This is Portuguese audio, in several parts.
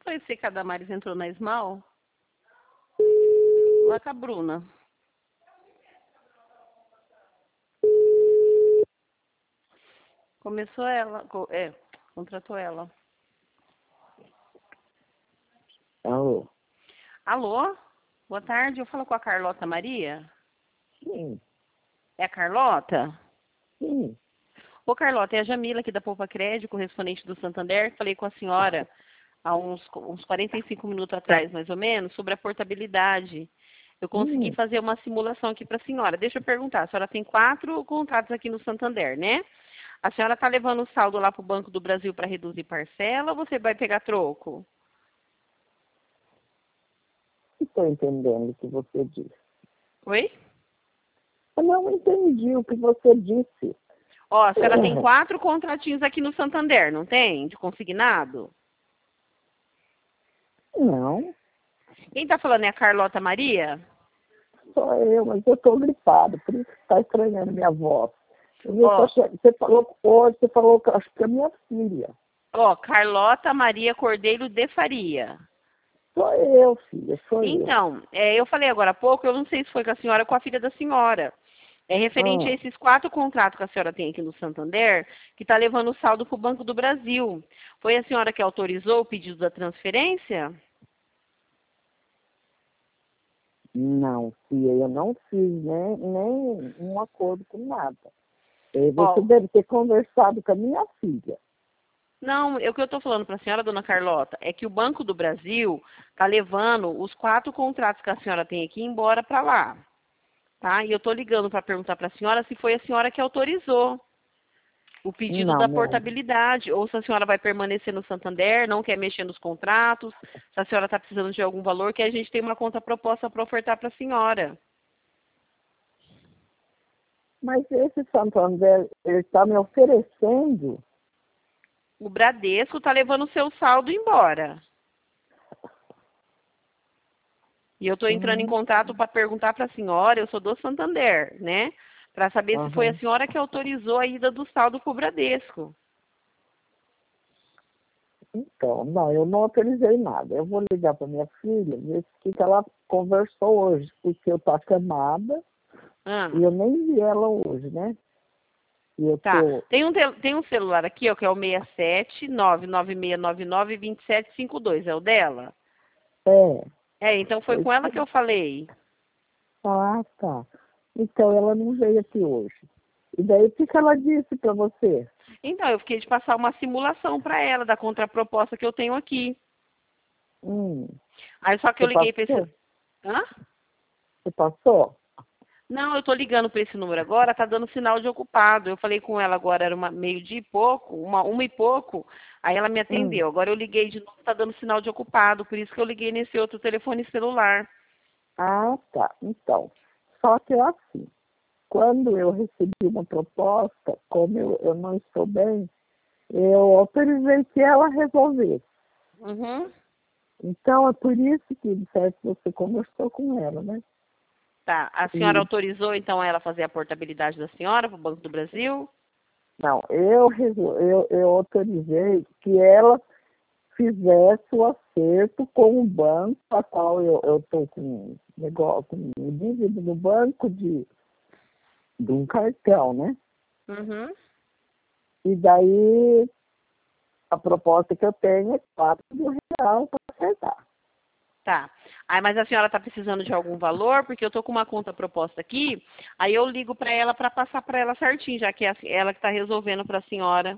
foi você que a Damares entrou na Esmal? Lá com a Bruna. Começou ela, contratou ela. Alô? Alô? Boa tarde, eu falo com a Carlota Maria? Sim, É a Carlota? sim. Ô Carlota, é a Jamila aqui da Poupa Crédito, correspondente do Santander. Falei com a senhora há uns 45 minutos atrás, mais ou menos, sobre a portabilidade. Eu consegui fazer uma simulação aqui para a senhora. Deixa eu perguntar, a senhora tem 4 contratos aqui no Santander, né? A senhora está levando o saldo lá para o Banco do Brasil para reduzir parcela ou você vai pegar troco? Estou entendendo o que você disse. Oi? Eu não entendi o que você disse. Ó, a senhora tem 4 contratinhos aqui no Santander, não tem? De consignado? Não, Quem está falando é a Carlota Maria? sou eu, mas eu estou gripado, por isso que está estranhando minha voz. Ó. Você falou hoje, você falou que acho que é minha filha. Ó, Carlota Maria Cordeiro de Faria. Sou eu, filha, sou eu. Então, eu falei agora há pouco, eu não sei se foi com a senhora ou com a filha da senhora. É referente a esses 4 contratos que a senhora tem aqui no Santander, que está levando o saldo para o Banco do Brasil. Foi a senhora que autorizou o pedido da transferência? Não, filha, eu não fiz nem um acordo com nada. Você Ó, deve ter conversado com a minha filha. não, o que eu estou falando para a senhora, dona Carlota, é que o Banco do Brasil está levando os 4 contratos que a senhora tem aqui embora para lá. Tá? E eu estou ligando para perguntar para a senhora se foi a senhora que autorizou o pedido Não, da não. portabilidade, ou se a senhora vai permanecer no Santander, não quer mexer nos contratos, se a senhora está precisando de algum valor, que a gente tem uma conta proposta para ofertar para a senhora. Mas esse Santander, ele está me oferecendo. O Bradesco está levando o seu saldo embora. E eu estou entrando em contato para perguntar para a senhora, eu sou do Santander, né? Para saber se foi a senhora que autorizou a ida do saldo para o Bradesco. Então, não, eu não autorizei nada. Eu vou ligar para minha filha, ver o que ela conversou hoje, porque eu estou acamada e eu nem vi ela hoje, né? E eu Tá. tô... Tem um celular aqui, ó, que é o 67 99699 2752. É o dela? Então foi com ela que eu falei. Ah, tá. Então, ela não veio aqui hoje. E daí, o que ela disse para você? Então, eu fiquei de passar uma simulação para ela da contraproposta que eu tenho aqui. Aí só que eu liguei para esse... Hã? Você passou? Não, eu tô ligando para esse número agora, tá dando sinal de ocupado. Eu falei com ela agora, era meio-dia e pouco, uma e pouco, aí ela me atendeu. Agora eu liguei de novo, tá dando sinal de ocupado, por isso que eu liguei nesse outro telefone celular. Ah, tá. Então, só que é assim, quando eu recebi uma proposta, como eu não estou bem, eu autorizei que ela resolvesse. Então, é por isso que, de certo, você conversou com ela, né? Tá. A senhora autorizou, então, ela fazer a portabilidade da senhora para o Banco do Brasil? Não, eu autorizei que ela fizesse o acerto com o banco, a qual eu estou com negócio, com dívida no banco de um cartão, né? E daí, a proposta que eu tenho é R$ 4.000 para acertar. Tá. Aí, mas a senhora está precisando de algum valor? Porque eu estou com uma conta proposta aqui, aí eu ligo para ela para passar para ela certinho, já que é ela que está resolvendo para a senhora.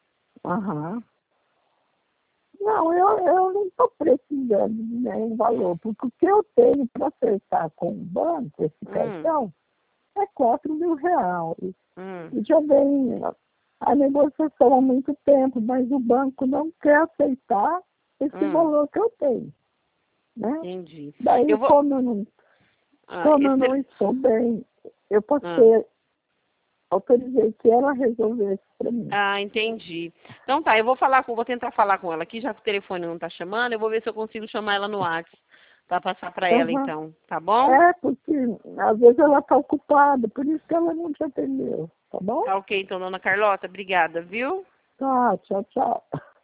Não, eu não estou precisando de nenhum valor, porque o que eu tenho para acertar com o banco, esse cartão, é R$ 4.000. E já vem a negociação há muito tempo, mas o banco não quer aceitar esse valor que eu tenho. Né? Entendi. Daí, como eu não estou bem, eu passei, autorizei que ela resolvesse para mim. Ah, entendi. Então tá, vou tentar falar com ela aqui, já que o telefone não tá chamando, eu vou ver se eu consigo chamar ela no WhatsApp para passar para ela então, tá bom? Porque às vezes ela está ocupada, por isso que ela não te atendeu, tá bom? Tá ok, então, dona Carlota, obrigada, viu? Tá, tchau, tchau.